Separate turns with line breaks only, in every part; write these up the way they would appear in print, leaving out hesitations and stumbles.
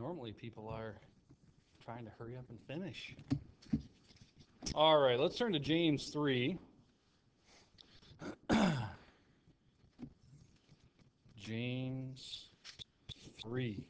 Normally people are trying to hurry up and finish. All right, let's turn to James 3. James 3.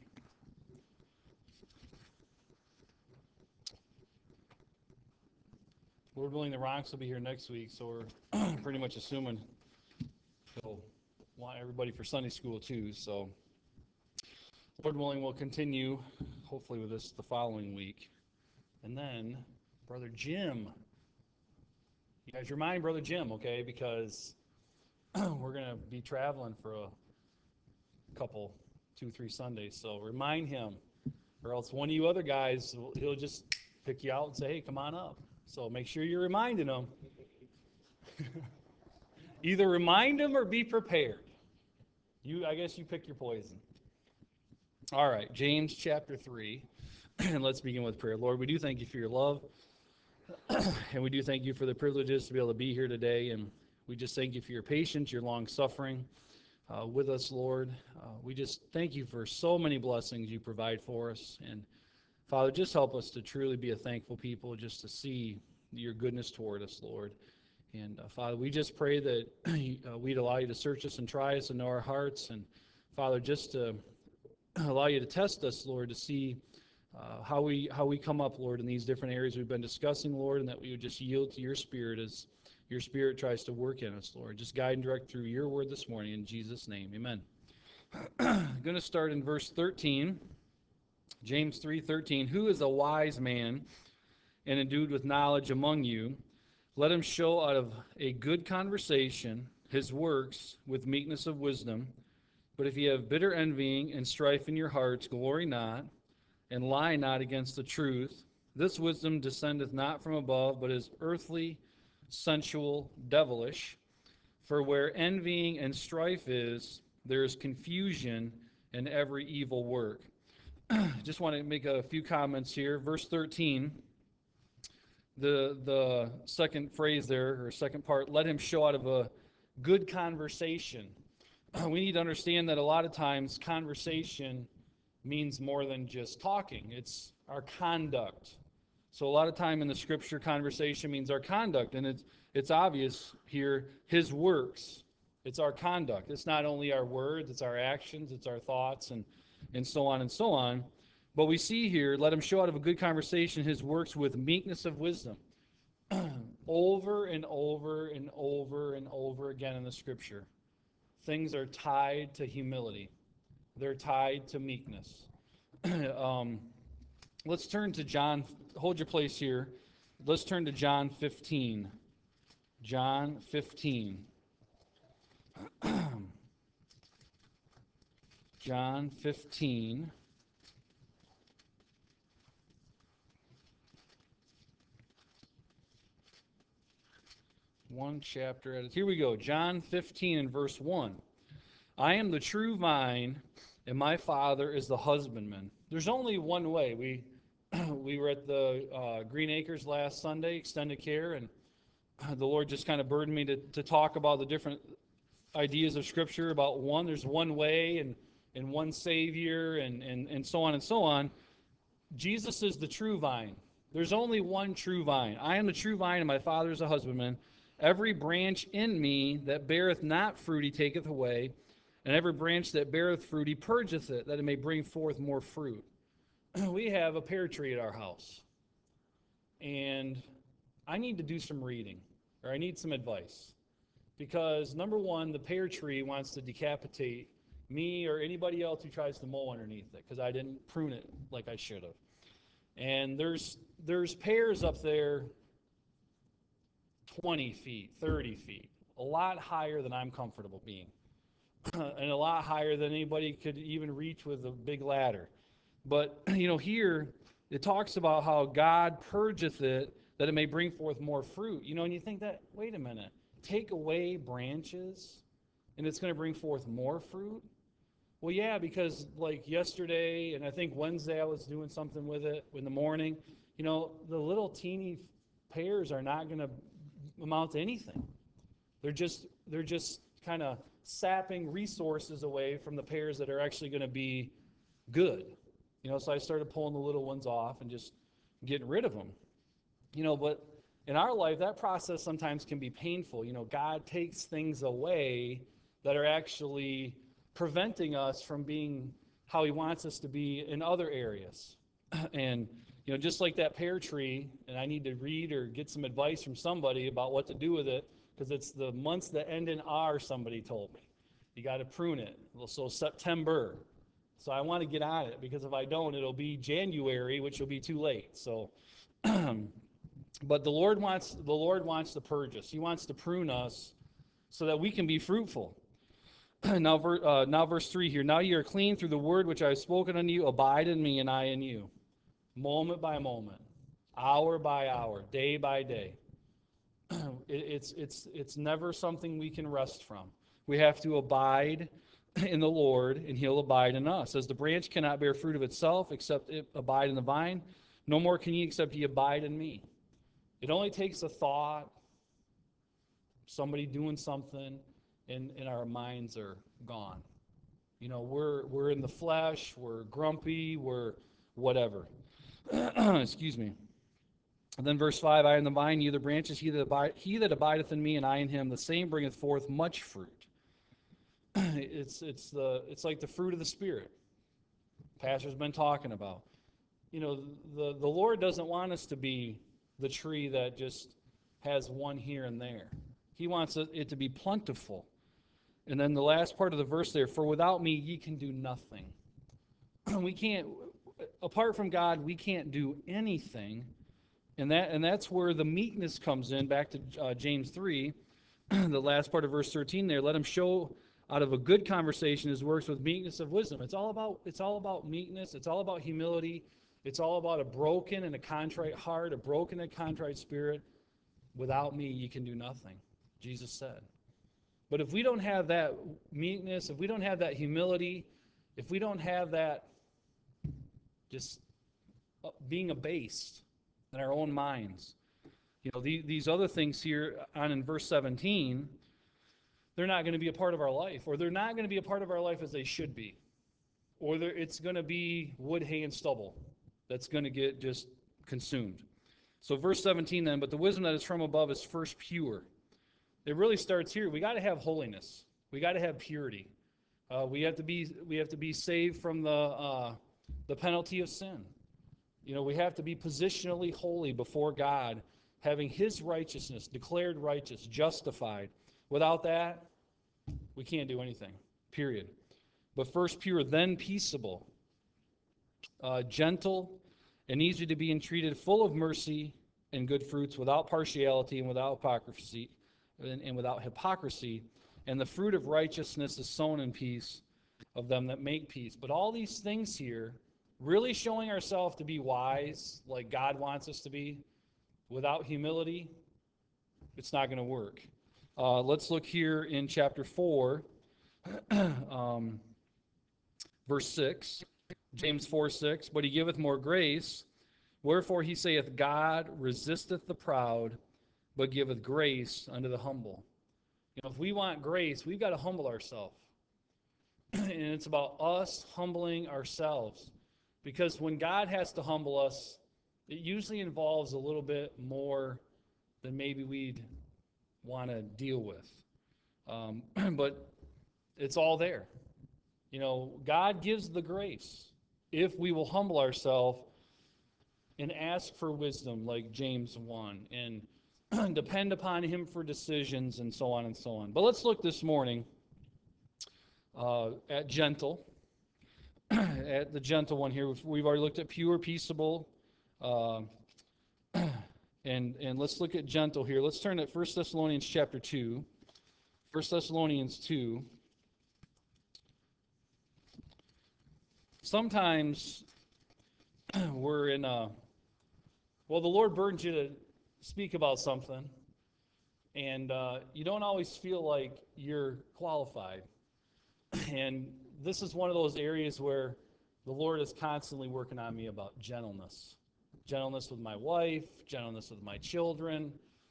Lord willing, the Ronks will be here next week, so we're pretty much assuming he'll want everybody for Sunday school too. So, Lord willing, we'll continue hopefully with this the following week. And then, Brother Jim. You guys remind Brother Jim, okay? Because we're going to be traveling for a couple, 2, 3 Sundays. So remind him, or else one of you other guys, he'll just pick you out and say, hey, come on up. So make sure you're reminding him. Either remind him or be prepared. I guess you pick your poison. All right, James chapter 3. And let's begin with prayer. Lord, we do thank you for your love. And we do thank you for the privileges to be able to be here today. And we just thank you for your patience, your long suffering with us, Lord. We just thank you for so many blessings you provide for us. And Father, just help us to truly be a thankful people, just to see your goodness toward us, Lord. And Father, we just pray that we'd allow you to search us and try us and know our hearts. And Father, just to allow you to test us, Lord, to see how we come up, Lord, in these different areas we've been discussing, Lord, and that we would just yield to your Spirit as your Spirit tries to work in us, Lord. Just guide and direct through your word this morning in Jesus' name. Amen. I'm going to start in verse 13. James 3:13. Who is a wise man and endued with knowledge among you? Let him show out of a good conversation his works with meekness of wisdom. But if ye have bitter envying and strife in your hearts, glory not, and lie not against the truth. This wisdom descendeth not from above, but is earthly, sensual, devilish. For where envying and strife is, there is confusion in every evil work. Just want to make a few comments here. Verse 13, the second phrase there, or second part, let him show out of a good conversation. We need to understand that a lot of times conversation means more than just talking. It's our conduct. So a lot of time in the scripture, conversation means our conduct, and it's obvious here, his works. It's our conduct. It's not only our words, it's our actions, it's our thoughts, and so on and so on. But we see here, let him show out of a good conversation his works with meekness of wisdom. Over and over and over and over again in the scripture, things are tied to humility. They're tied to meekness. Let's turn to John. Hold your place here. Let's turn to John 15. John 15. John 15. One chapter at a time. Here we go. John 15 and verse 1. I am the true vine, and my Father is the husbandman. There's only one way. We were at the Green Acres last Sunday, extended care, and the Lord just kind of burdened me to talk about the different ideas of Scripture about one. There's one way and one Savior and so on and so on. Jesus is the true vine. There's only one true vine. I am the true vine, and my Father is a husbandman. Every branch in me that beareth not fruit he taketh away, and every branch that beareth fruit he purgeth it, that it may bring forth more fruit. We have a pear tree at our house, and I need to do some reading, or I need some advice. Because number one, the pear tree wants to decapitate me or anybody else who tries to mow underneath it, because I didn't prune it like I should have. And there's pears up there 20 feet, 30 feet, a lot higher than I'm comfortable being, and a lot higher than anybody could even reach with a big ladder. But, here it talks about how God purgeth it that it may bring forth more fruit. And you think that, wait a minute, take away branches and it's going to bring forth more fruit? Well, yeah, because like yesterday and I think Wednesday I was doing something with it in the morning, the little teeny pears are not going to amount to anything. They're just kind of sapping resources away from the pears that are actually going to be good. So I started pulling the little ones off and just getting rid of them. But in our life, that process sometimes can be painful. God takes things away that are actually preventing us from being how He wants us to be in other areas. And, just like that pear tree, and I need to read or get some advice from somebody about what to do with it, because it's the months that end in R, somebody told me. You got to prune it. So September. So I want to get on it, because if I don't, it'll be January, which will be too late. So, but the Lord wants to purge us. He wants to prune us so that we can be fruitful. Now verse 3 here. Now you are clean through the word which I have spoken unto you. Abide in me, and I in you. Moment by moment, hour by hour, day by day. It's never something we can rest from. We have to abide in the Lord, and He'll abide in us. As the branch cannot bear fruit of itself except it abide in the vine, no more can ye except ye abide in me. It only takes a thought, somebody doing something, and our minds are gone. We're in the flesh, we're grumpy, we're whatever. Excuse me. And then verse 5, I am the vine, ye the branches, he that abideth in me, and I in him, the same bringeth forth much fruit. It's like the fruit of the Spirit. Pastor's been talking about. The Lord doesn't want us to be the tree that just has one here and there. He wants it to be plentiful. And then the last part of the verse there, for without me ye can do nothing. We can't, apart from God, we can't do anything. And that's where the meekness comes in, back to James 3, the last part of verse 13 there. Let him show out of a good conversation his works with meekness of wisdom. It's all about meekness. It's all about humility. It's all about a broken and a contrite heart, a broken and contrite spirit. Without me, you can do nothing, Jesus said. But if we don't have that meekness, if we don't have that humility, if we don't have that just being abased in our own minds, these other things here on in verse 17, they're not going to be a part of our life, or they're not going to be a part of our life as they should be. Or it's going to be wood, hay, and stubble that's going to get just consumed. So verse 17 then, but the wisdom that is from above is first pure. It really starts here. We got to have holiness. We got to have purity. We have to be saved from the penalty of sin. We have to be positionally holy before God, having His righteousness declared righteous, justified. Without that, we can't do anything. Period. But first pure, then peaceable, gentle, and easy to be entreated, full of mercy and good fruits, without partiality and without hypocrisy. And the fruit of righteousness is sown in peace of them that make peace. But all these things here, really showing ourselves to be wise, like God wants us to be, without humility, it's not going to work. Let's look here in chapter 4, verse 6. James 4:6. But he giveth more grace, wherefore he saith, God resisteth the proud, but giveth grace unto the humble. If we want grace, we've got to humble ourselves. And it's about us humbling ourselves. Because when God has to humble us, it usually involves a little bit more than maybe we'd want to deal with. But it's all there. God gives the grace if we will humble ourselves and ask for wisdom, like James 1, and depend upon Him for decisions, and so on and so on. But let's look this morning at gentle, at the gentle one here. We've already looked at pure, peaceable, and let's look at gentle here. Let's turn to 1 Thessalonians chapter 2. 1 Thessalonians 2. Sometimes we're in the Lord burdens you to speak about something, and you don't always feel like you're qualified. And this is one of those areas where the Lord is constantly working on me about gentleness. Gentleness with my wife, gentleness with my children.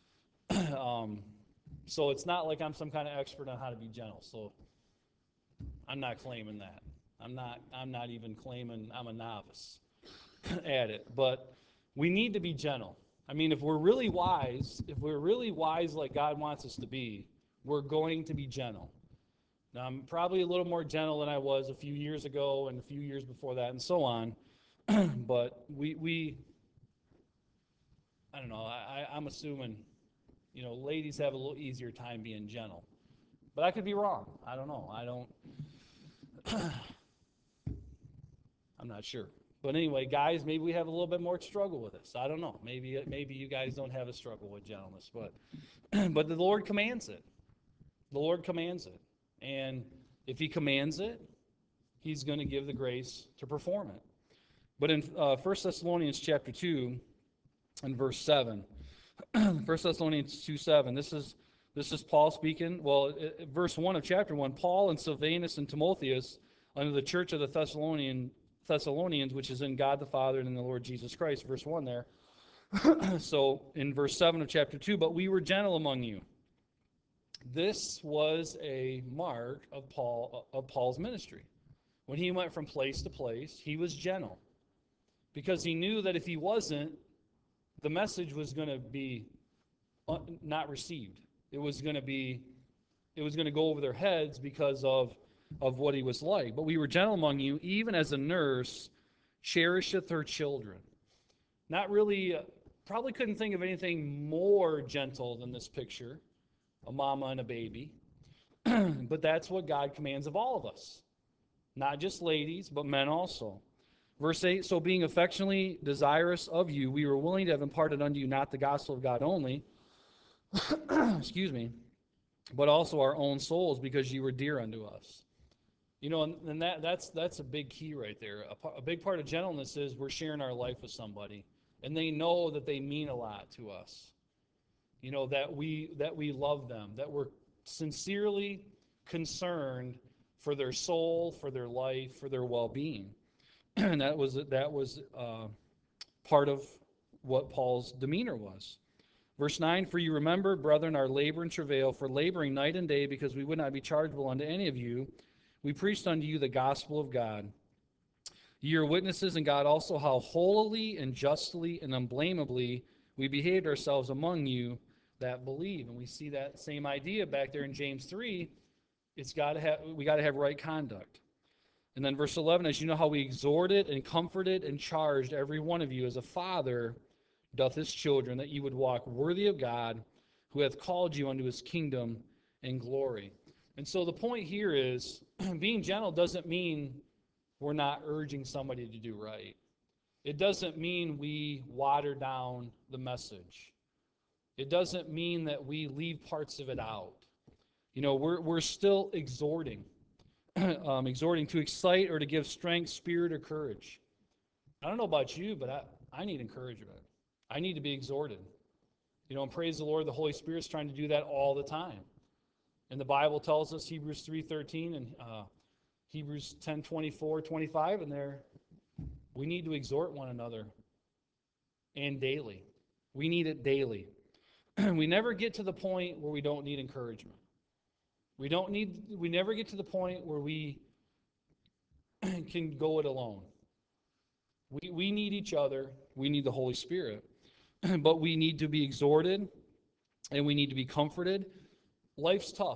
So it's not like I'm some kind of expert on how to be gentle. So I'm not claiming that. I'm not even claiming I'm a novice at it, but we need to be gentle. I mean, if we're really wise like God wants us to be, we're going to be gentle. Now, I'm probably a little more gentle than I was a few years ago and a few years before that and so on. But we I don't know, I'm assuming, ladies have a little easier time being gentle. But I could be wrong. I don't know. I'm not sure. But anyway, guys, maybe we have a little bit more struggle with this. I don't know. Maybe you guys don't have a struggle with gentleness, but but the Lord commands it. The Lord commands it. And if he commands it, he's going to give the grace to perform it. But in 1 Thessalonians chapter 2 and verse 7, 1 Thessalonians 2:7, this is Paul speaking. Well, verse 1 of chapter 1, Paul and Silvanus and Timotheus, under the church of the Thessalonians, which is in God the Father and in the Lord Jesus Christ, verse 1 there. So in verse 7 of chapter 2, but we were gentle among you. This was a mark of Paul's ministry. When he went from place to place, he was gentle, because he knew that if he wasn't, the message was going to be not received. It was going to go over their heads because of what he was like. But we were gentle among you, even as a nurse cherisheth her children. Not really, probably couldn't think of anything more gentle than this picture, a mama and a baby. But that's what God commands of all of us. Not just ladies, but men also. Verse 8, so being affectionately desirous of you, we were willing to have imparted unto you not the gospel of God only, excuse me, but also our own souls, because you were dear unto us. And that's a big key right there. A big part of gentleness is we're sharing our life with somebody, and they know that they mean a lot to us. That we love them, that we're sincerely concerned for their soul, for their life, for their well-being. And that was part of what Paul's demeanor was. Verse 9, for you remember, brethren, our labor and travail, for laboring night and day, because we would not be chargeable unto any of you. We preached unto you the gospel of God. Ye are witnesses, and God also, how holily and justly and unblameably we behaved ourselves among you that believe. And we see that same idea back there in James 3. We got to have right conduct. And then verse 11, as you know how we exhorted and comforted and charged every one of you as a father doth his children, that you would walk worthy of God, who hath called you unto his kingdom and glory. And so the point here is, being gentle doesn't mean we're not urging somebody to do right. It doesn't mean we water down the message. It doesn't mean that we leave parts of it out. We're still exhorting. Exhorting to excite or to give strength, spirit, or courage. I don't know about you, but I need encouragement. I need to be exhorted. And praise the Lord, the Holy Spirit's trying to do that all the time. And the Bible tells us, Hebrews 3:13 and Hebrews 10:24, 25, and we need to exhort one another, and daily. We need it daily. We never get to the point where we don't need encouragement. We never get to the point where we can go it alone. We need each other. We need the Holy Spirit. But we need to be exhorted, and we need to be comforted. Life's tough.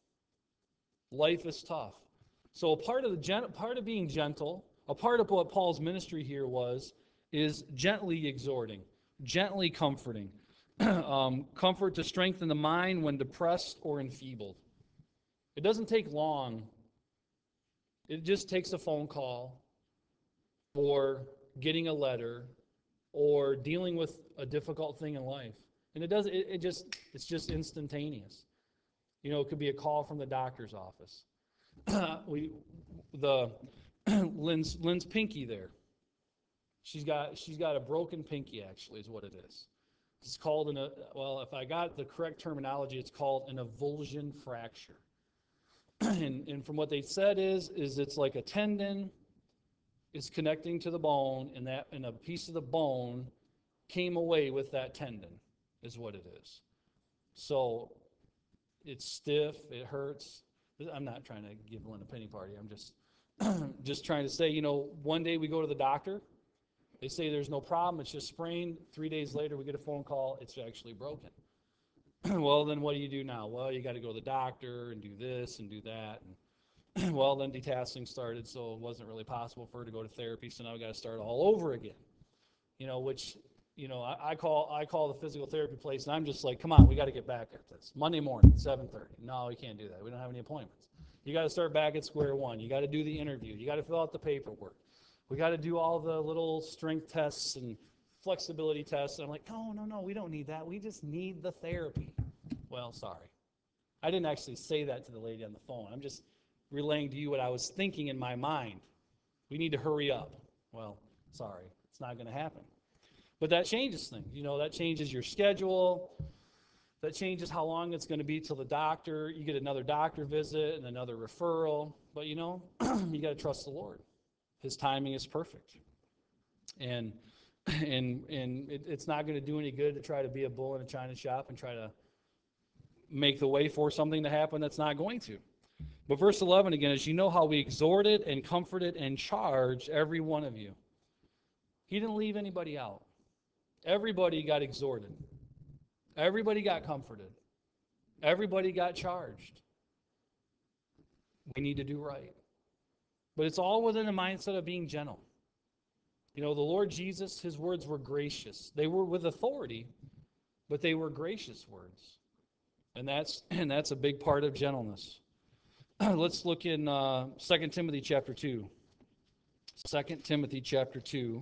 Life is tough. So a part of being gentle, a part of what Paul's ministry here is gently exhorting, gently comforting. Comfort to strengthen the mind when depressed or enfeebled. It doesn't take long. It just takes a phone call, or getting a letter, or dealing with a difficult thing in life. And it's just instantaneous. It could be a call from the doctor's office. Lynn's pinky there. She's got a broken pinky, actually, is what it is. It's called if I got the correct terminology, it's called an avulsion fracture. And from what they said is it's like a tendon is connecting to the bone, and a piece of the bone came away with that tendon, is what it is. So it's stiff, it hurts. I'm not trying to give Lynn a pity party. I'm just just trying to say, one day we go to the doctor, they say there's no problem, it's just sprained. 3 days later, we get a phone call, it's actually broken. Well, then what do you do now? Well, you got to go to the doctor and do this and do that. And well, then detasseling started, so it wasn't really possible for her to go to therapy, so now we got to start all over again. Which I call the physical therapy place, and I'm just like, come on, we got to get back at this. Monday morning, 7:30. No, we can't do that. We don't have any appointments. You got to start back at square one. You got to do the interview. You got to fill out the paperwork. We got to do all the little strength tests and flexibility tests. And I'm like, no, we don't need that. We just need the therapy. Well, sorry. I didn't actually say that to the lady on the phone. I'm just relaying to you what I was thinking in my mind. We need to hurry up. Well, sorry. It's not going to happen. But that changes things. That changes your schedule. That changes how long it's going to be till the doctor. You get another doctor visit and another referral. But you got to trust the Lord. His timing is perfect. And it's not going to do any good to try to be a bull in a china shop and try to make the way for something to happen that's not going to. But verse 11 again is, how we exhorted and comforted and charged every one of you. He didn't leave anybody out. Everybody got exhorted. Everybody got comforted. Everybody got charged. We need to do right. But it's all within the mindset of being gentle. The Lord Jesus, his words were gracious. They were with authority, but they were gracious words. And that's a big part of gentleness. Let's look in 2 Timothy chapter 2. 2 Timothy chapter 2.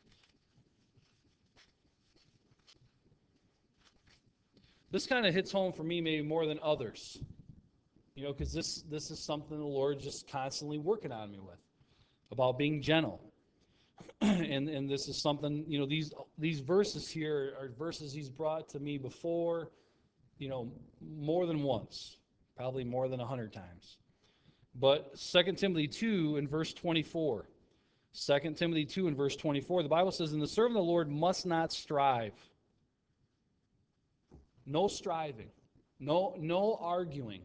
This kind of hits home for me maybe more than others. Because this is something the Lord just constantly working on me with, about being gentle. and this is something, these verses here are verses he's brought to me before, more than once, probably more than 100 times. But 2 Timothy 2 in verse 24. 2 Timothy 2 in verse 24, the Bible says, "And the servant of the Lord must not strive." No striving. No arguing.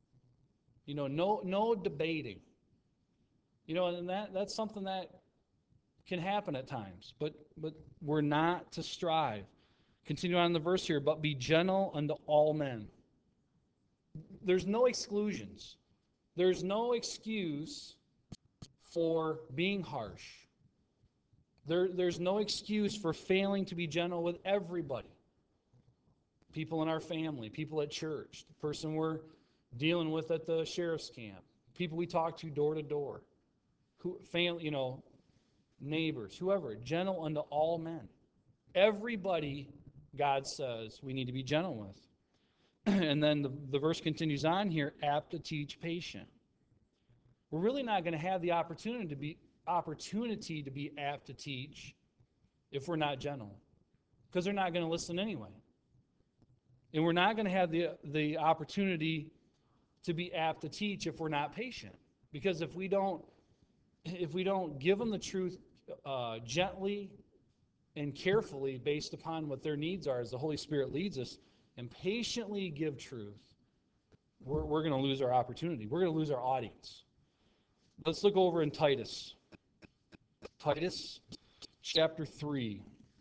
No debating. And that's something that can happen at times. But we're not to strive. Continue on in the verse here, "But be gentle unto all men." There's no exclusions. There's no excuse for being harsh. There's no excuse for failing to be gentle with everybody. People in our family, people at church, the person we're dealing with at the sheriff's camp, people we talk to door to door, family, neighbors, whoever, gentle unto all men. Everybody, God says, we need to be gentle with. And then the verse continues on here, apt to teach, patient. We're really not going to have the opportunity to be apt to teach if we're not gentle, because they're not going to listen anyway. And we're not going to have the opportunity to be apt to teach if we're not patient, because if we don't give them the truth gently and carefully based upon what their needs are as the Holy Spirit leads us, and patiently give truth, we're going to lose our opportunity. We're going to lose our audience. Let's look over in Titus. Titus chapter 3.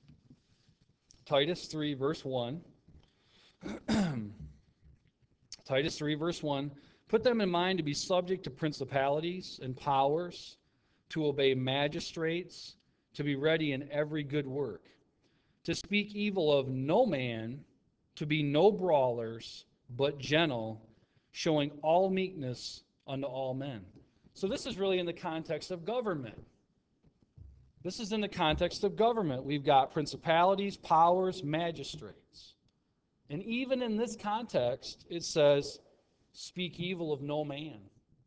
Titus 3, verse 1. Titus 3, verse 1. "Put them in mind to be subject to principalities and powers, to obey magistrates, to be ready in every good work, to speak evil of no man, to be no brawlers, but gentle, showing all meekness unto all men." So this is really in the context of government. This is in the context of government. We've got principalities, powers, magistrates. And even in this context, it says, speak evil of no man.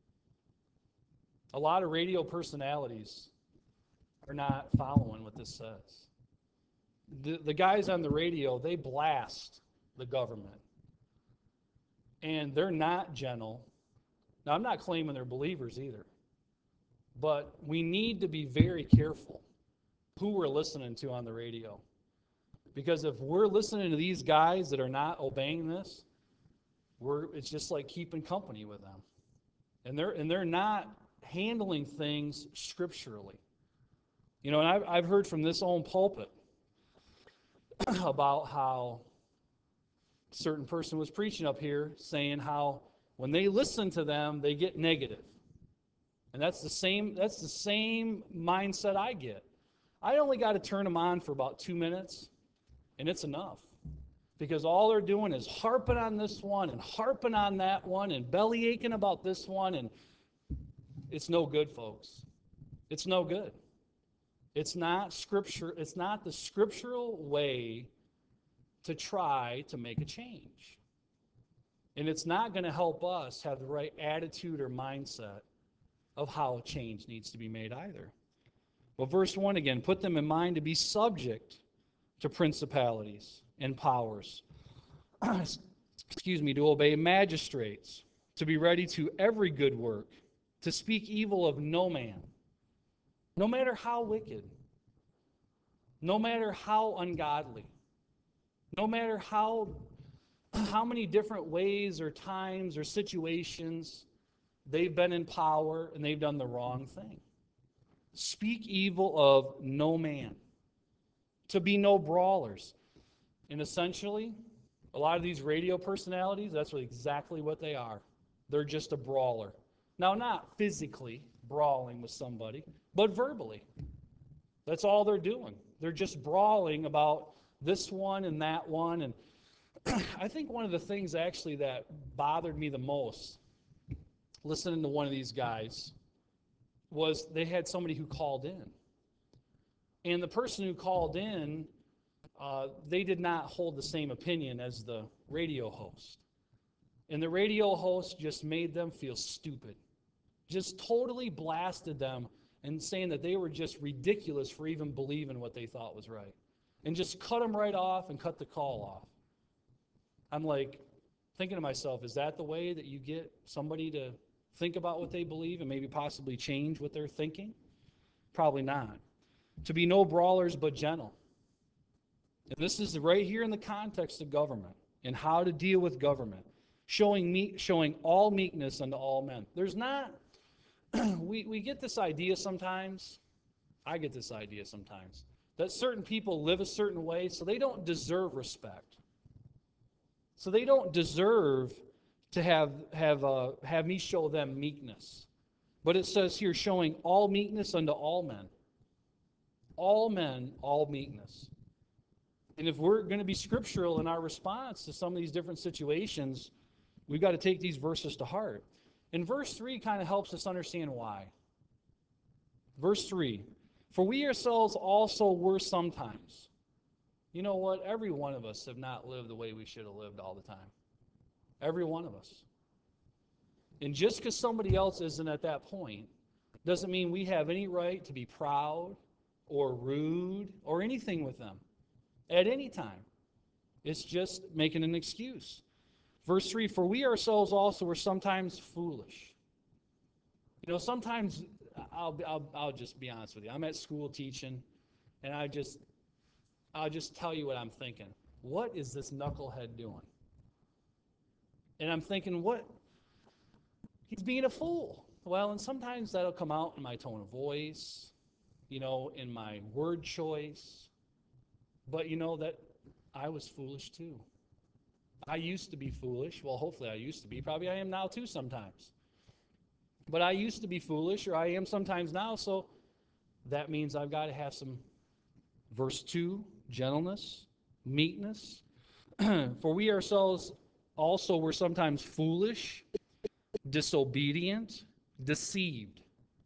A lot of radio personalities are not following what this says. The guys on the radio, they blast the government. And they're not gentle. Now, I'm not claiming they're believers either. But we need to be very careful who we're listening to on the radio. Because if we're listening to these guys that are not obeying this, it's just like keeping company with them. And they're not handling things scripturally. You know, and I've heard from this own pulpit about how a certain person was preaching up here saying how when they listen to them, they get negative. And that's the same mindset I get. I only got to turn them on for about 2 minutes, and it's enough. Because all they're doing is harping on this one and harping on that one and belly aching about this one, and it's no good, folks. It's no good. It's not scripture, it's not the scriptural way to try to make a change. And it's not going to help us have the right attitude or mindset of how change needs to be made either. Well, verse 1 again, put them in mind to be subject to principalities and powers. To obey magistrates, to be ready to every good work, to speak evil of no man, no matter how wicked, no matter how ungodly, no matter how many different ways or times or situations they've been in power and they've done the wrong thing. Speak evil of no man. To be no brawlers. And essentially, a lot of these radio personalities, that's exactly what they are. They're just a brawler. Now, not physically brawling with somebody, but verbally. That's all they're doing. They're just brawling about this one and that one. And I think one of the things actually that bothered me the most, listening to one of these guys, was they had somebody who called in. And the person who called in, they did not hold the same opinion as the radio host. And the radio host just made them feel stupid. Just totally blasted them and saying that they were just ridiculous for even believing what they thought was right. And just cut them right off and cut the call off. I'm like, thinking to myself, is that the way that you get somebody to think about what they believe and maybe possibly change what they're thinking? Probably not. To be no brawlers but gentle. And this is right here in the context of government and how to deal with government. Showing all meekness unto all men. There's not, we get this idea sometimes, I get this idea sometimes, that certain people live a certain way so they don't deserve respect. So they don't deserve to have me show them meekness. But it says here, showing all meekness unto all men. All men, all meekness. And if we're going to be scriptural in our response to some of these different situations, we've got to take these verses to heart. And verse 3 kind of helps us understand why. Verse 3, for we ourselves also were sometimes. You know what? Every one of us have not lived the way we should have lived all the time. Every one of us. And just because somebody else isn't at that point doesn't mean we have any right to be proud or rude or anything with them at any time. It's just making an excuse. Verse 3, for we ourselves also were sometimes foolish. You know, sometimes, I'll just be honest with you. I'm at school teaching, and I'll just tell you what I'm thinking. What is this knucklehead doing? And I'm thinking, what? He's being a fool. Well, and sometimes that'll come out in my tone of voice, you know, in my word choice. But you know that I was foolish too. I used to be foolish. Well, hopefully I used to be. Probably I am now too sometimes. But I used to be foolish, or I am sometimes now, so that means I've got to have some, verse 2, gentleness, meekness. For we ourselves also were sometimes foolish, disobedient, deceived.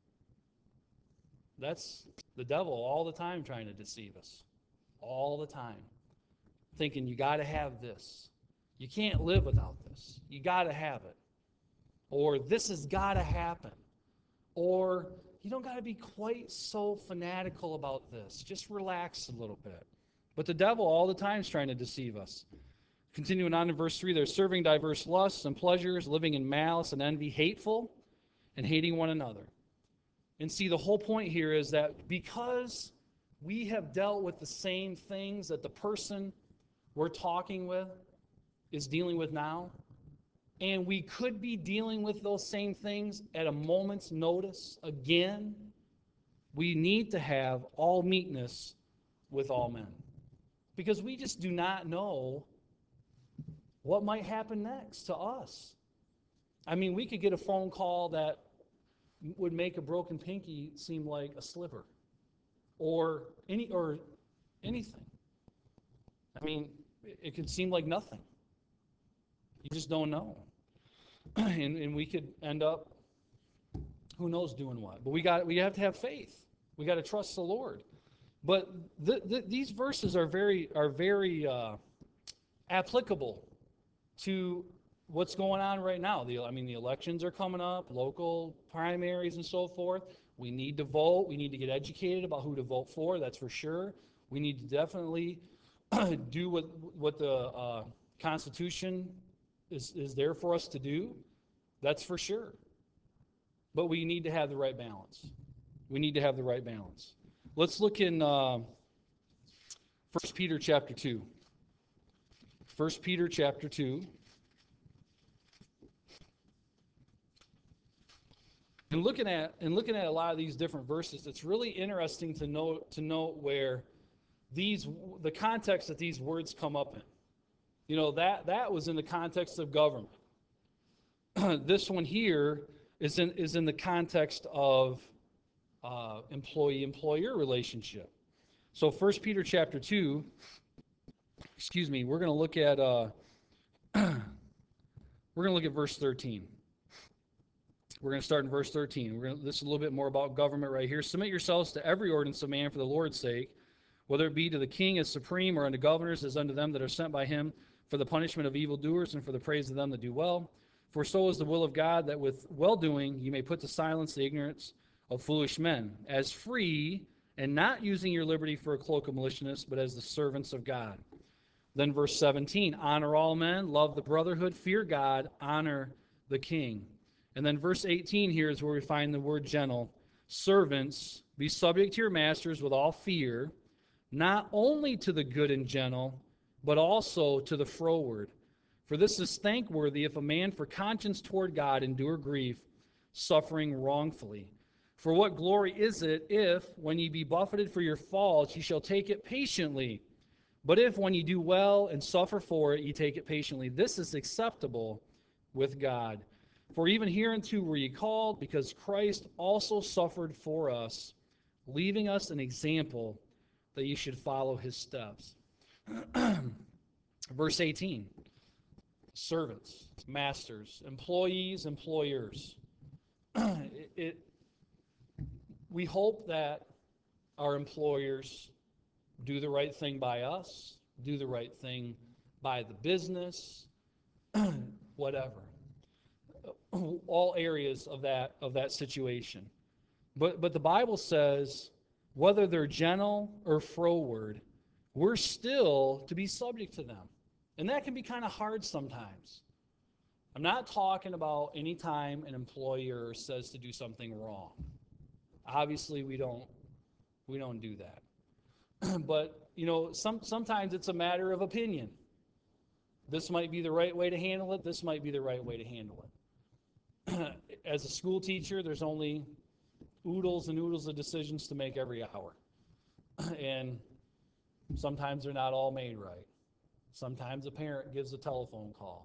That's the devil all the time trying to deceive us. All the time. Thinking you got to have this. You can't live without this. You got to have it. Or this has got to happen. Or you don't got to be quite so fanatical about this. Just relax a little bit. But the devil all the time is trying to deceive us. Continuing on in verse 3, they're serving diverse lusts and pleasures, living in malice and envy, hateful, and hating one another. And see, the whole point here is that because we have dealt with the same things that the person we're talking with is dealing with now, and we could be dealing with those same things at a moment's notice again, we need to have all meekness with all men. Because we just do not know what might happen next to us. I mean, we could get a phone call that would make a broken pinky seem like a sliver or anything. I mean, it could seem like nothing. You just don't know. and we could end up, who knows doing what. But we have to have faith. We got to trust the Lord. But these verses are very applicable to what's going on right now. The elections are coming up, local primaries and so forth. We need to vote. We need to get educated about who to vote for, that's for sure. We need to definitely do what the Constitution is there for us to do, that's for sure. But we need to have the right balance. We need to have the right balance. Let's look in 1 Peter chapter 2. 1 Peter chapter 2. And looking at a lot of these different verses, it's really interesting to note where the context that these words come up in. You know, that was in the context of government. This one here is in the context of employee-employer relationship. So 1 Peter chapter 2, we're going to look at verse 13. We're going to start in verse 13. This is a little bit more about government right here. Submit yourselves to every ordinance of man for the Lord's sake, whether it be to the king as supreme or unto governors as unto them that are sent by him, for the punishment of evildoers and for the praise of them that do well. For so is the will of God, that with well-doing you may put to silence the ignorance of foolish men, as free and not using your liberty for a cloak of maliciousness, but as the servants of God. Then verse 17, honor all men, love the brotherhood, fear God, honor the king. And then verse 18 here is where we find the word gentle. Servants, be subject to your masters with all fear, not only to the good and gentle, but also to the froward. For this is thankworthy if a man for conscience toward God endure grief, suffering wrongfully. For what glory is it if, when ye be buffeted for your faults, ye shall take it patiently? But if, when ye do well and suffer for it, ye take it patiently, this is acceptable with God. For even hereunto were ye called, because Christ also suffered for us, leaving us an example that ye should follow his steps. Verse 18, servants, masters, employees, employers. We hope that our employers do the right thing by us, do the right thing by the business, whatever. All areas of that situation. But the Bible says, whether they're gentle or froward, we're still to be subject to them. And that can be kind of hard sometimes. I'm not talking about any time an employer says to do something wrong. Obviously, we don't do that. But, you know, sometimes it's a matter of opinion. This might be the right way to handle it. This might be the right way to handle it. As a school teacher, there's only oodles and oodles of decisions to make every hour. And sometimes they're not all made right. Sometimes a parent gives a telephone call.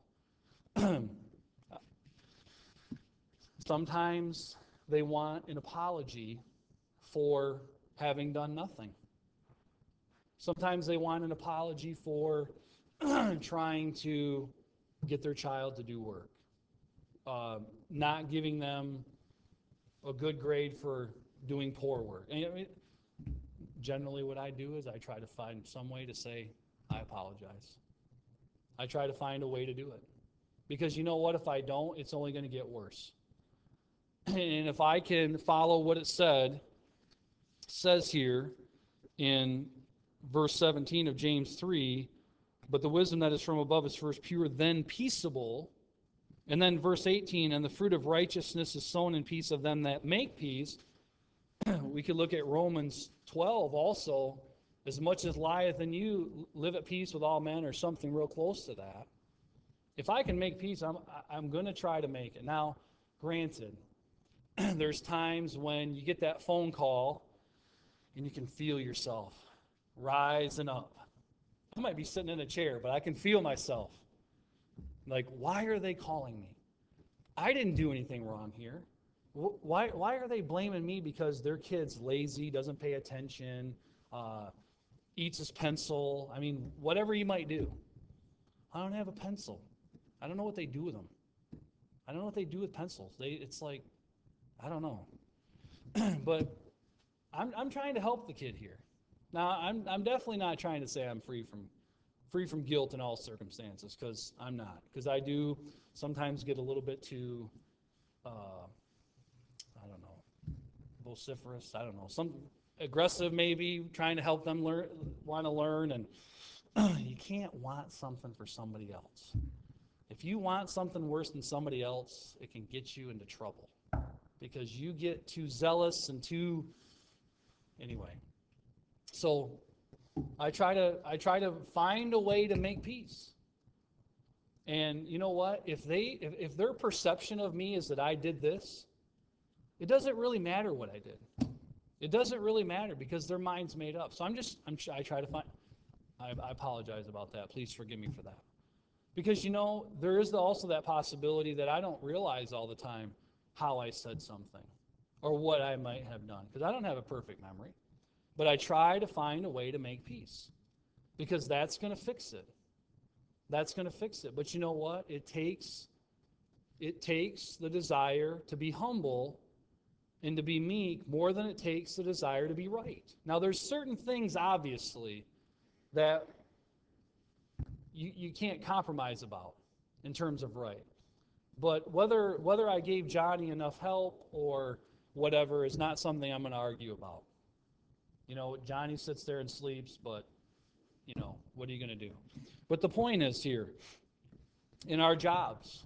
Sometimes they want an apology for having done nothing. Sometimes they want an apology for trying to get their child to do work. Not giving them a good grade for doing poor work. And, I mean, generally what I do is I try to find some way to say, I apologize. I try to find a way to do it. Because you know what? If I don't, it's only going to get worse. And if I can follow what it says here in verse 17 of James 3, but the wisdom that is from above is first pure, then peaceable. And then verse 18, and the fruit of righteousness is sown in peace of them that make peace. We could look at Romans 12 also. As much as lieth in you, live at peace with all men, or something real close to that. If I can make peace, I'm going to try to make it. Now, granted, there's times when you get that phone call and you can feel yourself rising up. I might be sitting in a chair, but I can feel myself. Like, why are they calling me? I didn't do anything wrong here. Why are they blaming me because their kid's lazy, doesn't pay attention, eats his pencil? I mean, whatever you might do. I don't have a pencil. I don't know what they do with them. I don't know what they do with pencils. It's like, I don't know. But I'm trying to help the kid here. Now, I'm definitely not trying to say I'm free from guilt in all circumstances, because I'm not. Because I do sometimes get a little bit too, I don't know, vociferous. I don't know, some aggressive maybe, trying to help them want to learn, and you can't want something for somebody else. If you want something worse than somebody else, it can get you into trouble because you get too zealous and too, anyway. So I try to find a way to make peace. And you know what? If their perception of me is that I did this, it doesn't really matter what I did. It doesn't really matter because their mind's made up. So I try to find. I apologize about that. Please forgive me for that. Because there is also that possibility that I don't realize all the time how I said something or what I might have done, because I don't have a perfect memory. But I try to find a way to make peace, because that's going to fix it. That's going to fix it. But you know what? It takes the desire to be humble and to be meek more than it takes the desire to be right. Now, there's certain things, obviously, that you can't compromise about in terms of right. But whether I gave Johnny enough help or whatever is not something I'm going to argue about. Johnny sits there and sleeps, but what are you going to do? But the point is here, in our jobs,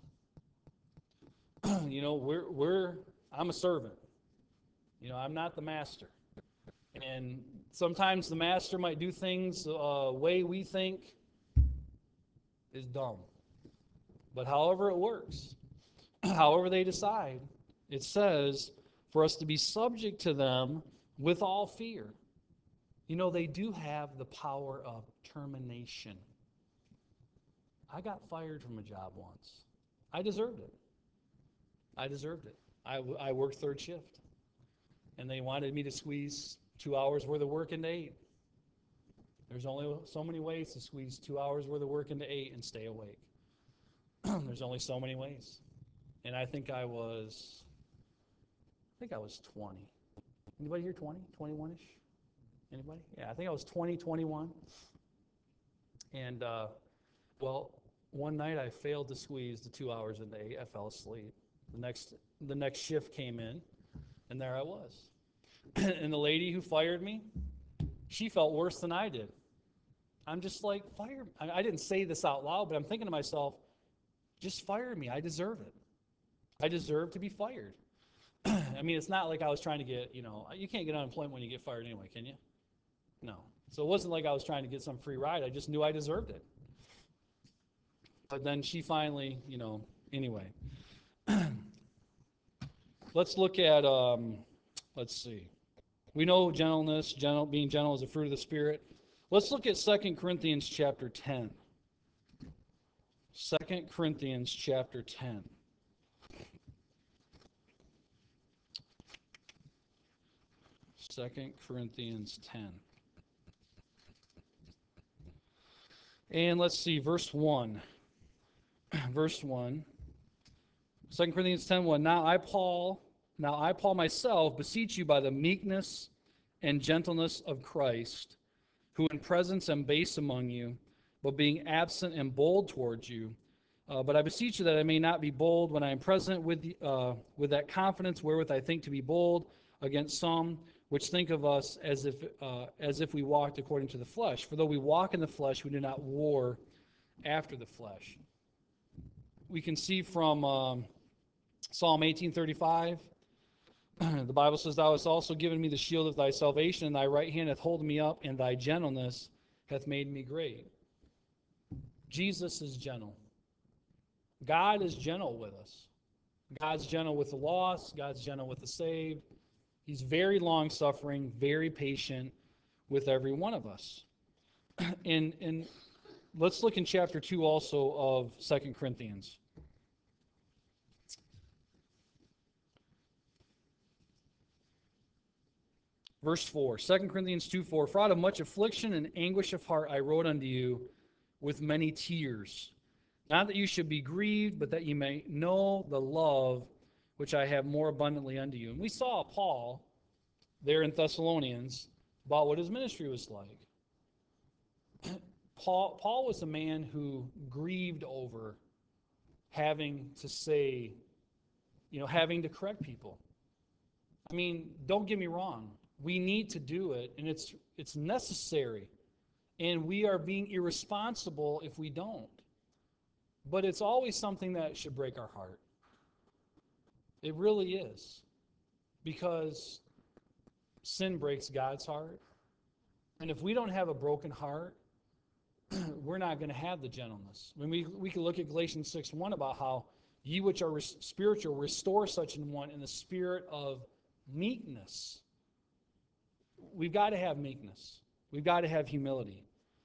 I'm a servant. I'm not the master. And sometimes the master might do things a way we think is dumb. But however it works, however they decide, it says for us to be subject to them with all fear. They do have the power of termination. I got fired from a job once. I deserved it. I worked third shift, and they wanted me to squeeze 2 hours worth of work into 8. There's only so many ways to squeeze 2 hours worth of work into 8 and stay awake. There's only so many ways. And I think I was 20. Anybody here 20? 21-ish? Anybody? Yeah, I think I was 20, 21. And, one night I failed to squeeze the 2 hours into 8. I fell asleep. The next shift came in, and there I was. And the lady who fired me, she felt worse than I did. I'm just like, fire me. I didn't say this out loud, but I'm thinking to myself, just fire me. I deserve it. I deserve to be fired. I mean, it's not like I was trying to get, you can't get unemployment when you get fired anyway, can you? No. So it wasn't like I was trying to get some free ride. I just knew I deserved it. But then she finally, anyway. Let's look at, let's see. We know gentleness, being gentle is a fruit of the Spirit. Let's look at 2 Corinthians chapter 10. 2 Corinthians chapter 10. Second Corinthians 10. And let's see, verse 1. Verse 1. 2 Corinthians 10:1. Now I, Paul myself, beseech you by the meekness and gentleness of Christ, who in presence am base among you, but being absent am bold towards you. But I beseech you that I may not be bold when I am present with that confidence wherewith I think to be bold against some which think of us as if we walked according to the flesh. For though we walk in the flesh, we do not war after the flesh. We can see from Psalm 18:35, the Bible says, Thou hast also given me the shield of thy salvation, and thy right hand hath holden me up, and thy gentleness hath made me great. Jesus is gentle. God is gentle with us. God's gentle with the lost. God's gentle with the saved. He's very long-suffering, very patient with every one of us. And let's look in chapter 2 also of 2 Corinthians. Verse 4, 2 Corinthians 2:4. For out of much affliction and anguish of heart I wrote unto you with many tears. Not that you should be grieved, but that you may know the love which I have more abundantly unto you. And we saw Paul there in Thessalonians about what his ministry was like. Paul was a man who grieved over having to say, having to correct people. I mean, don't get me wrong. We need to do it, and it's necessary. And we are being irresponsible if we don't. But it's always something that should break our heart. It really is. Because sin breaks God's heart. And if we don't have a broken heart, we're not going to have the gentleness. When we can look at Galatians 6:1 about how ye which are spiritual restore such an one in the spirit of meekness. We've got to have meekness. We've got to have humility.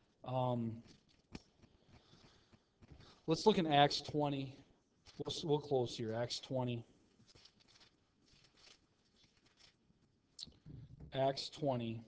Let's look in Acts 20. We'll close here. Acts 20. Acts 20.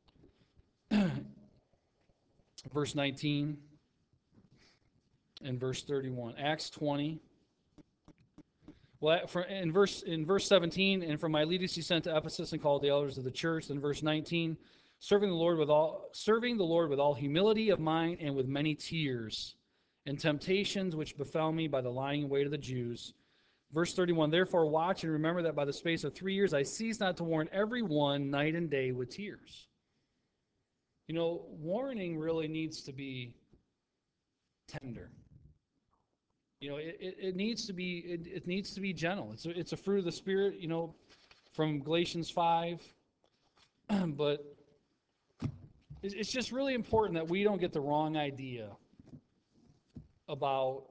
Verse 19 and verse 31. Acts 20. Well, in verse 17, and from Miletus he sent to Ephesus and called the elders of the church. Then verse 19, serving the Lord with all humility of mind and with many tears and temptations which befell me by the lying in wait of the Jews. Verse 31, therefore watch and remember that by the space of 3 years I cease not to warn every one night and day with tears. Warning really needs to be tender. It needs to be gentle. It's a fruit of the Spirit, from Galatians 5. But it's just really important that we don't get the wrong idea about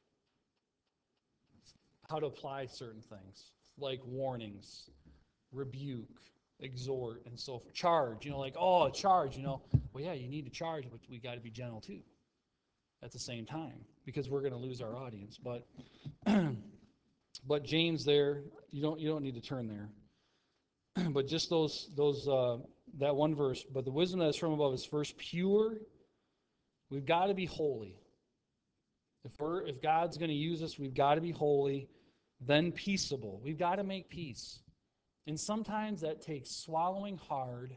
how to apply certain things, like warnings, rebuke, exhort, and so forth. Charge, charge, well, yeah, you need to charge, but we got to be gentle too at the same time, because we're going to lose our audience. But but James there, you don't need to turn there. But just that one verse, but the wisdom that is from above is first pure. We've got to be holy. If God's going to use us, we've got to be holy. Then peaceable. We've got to make peace. And sometimes that takes swallowing hard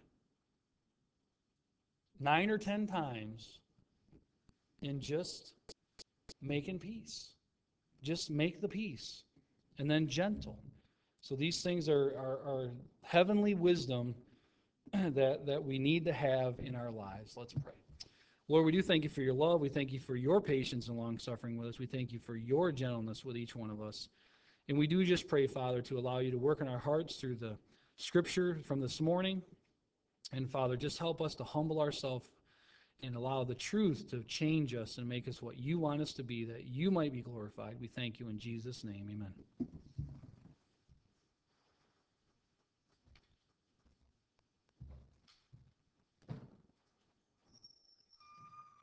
9 or 10 times and just making peace. Just make the peace. And then gentle. So these things are heavenly wisdom that we need to have in our lives. Let's pray. Lord, we do thank you for your love. We thank you for your patience and long-suffering with us. We thank you for your gentleness with each one of us. And we do just pray, Father, to allow you to work in our hearts through the scripture from this morning. And, Father, just help us to humble ourselves and allow the truth to change us and make us what you want us to be, that you might be glorified. We thank you in Jesus' name. Amen.